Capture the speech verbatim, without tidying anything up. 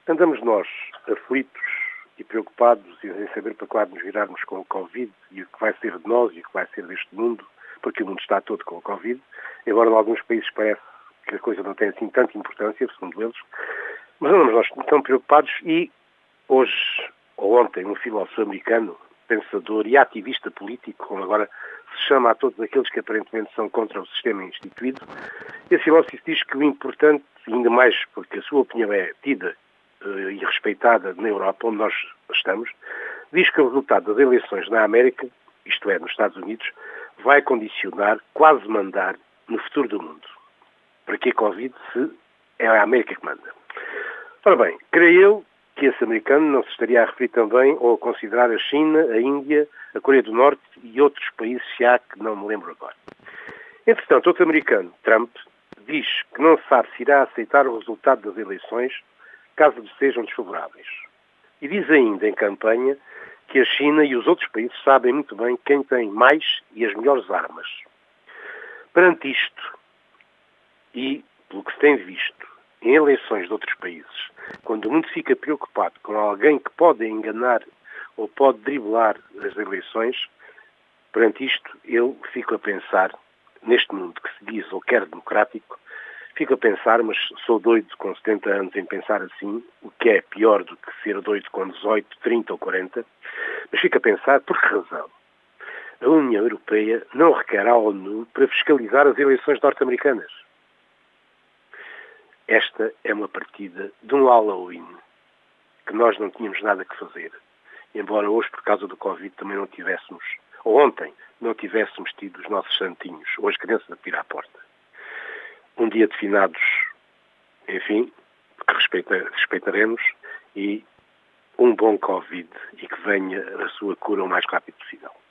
Andamos nós aflitos e preocupados e sem saber para que lado nos virarmos com o Covid e o que vai ser de nós e o que vai ser deste mundo, porque o mundo está todo com o Covid, embora em alguns países parece que a coisa não tem assim tanta importância, segundo eles, mas andamos nós tão preocupados e hoje, ou ontem, um filósofo americano, pensador e ativista político, como agora se chama a todos aqueles que aparentemente são contra o sistema instituído, esse filósofo diz que o importante, ainda mais porque a sua opinião é tida uh, e respeitada na Europa, onde nós estamos, diz que o resultado das eleições na América, isto é, nos Estados Unidos, vai condicionar, quase mandar, no futuro do mundo. Para que a Covid se é a América que manda? Ora bem, creio eu que esse americano não se estaria a referir também ou a considerar a China, a Índia, a Coreia do Norte e outros países, se há, que não me lembro agora. Entretanto, outro americano, Trump, diz que não sabe se irá aceitar o resultado das eleições caso lhe sejam desfavoráveis. E diz ainda em campanha que a China e os outros países sabem muito bem quem tem mais e as melhores armas. Perante isto, e pelo que se tem visto em eleições de outros países, quando o mundo fica preocupado com alguém que pode enganar ou pode driblar as eleições, perante isto eu fico a pensar, neste mundo que se diz ou quer democrático, fico a pensar, mas sou doido com setenta anos em pensar assim, o que é pior do que ser doido com dezoito, trinta ou quarenta, mas fico a pensar por que razão a União Europeia não requer à ONU para fiscalizar as eleições norte-americanas. Esta é uma partida de um Halloween que nós não tínhamos nada que fazer. Embora hoje, por causa do Covid, também não tivéssemos, ou ontem, não tivéssemos tido os nossos santinhos, ou as crianças a tirar à porta. Um dia de finados, enfim, que respeita, respeitaremos, e um bom Covid e que venha a sua cura o mais rápido possível.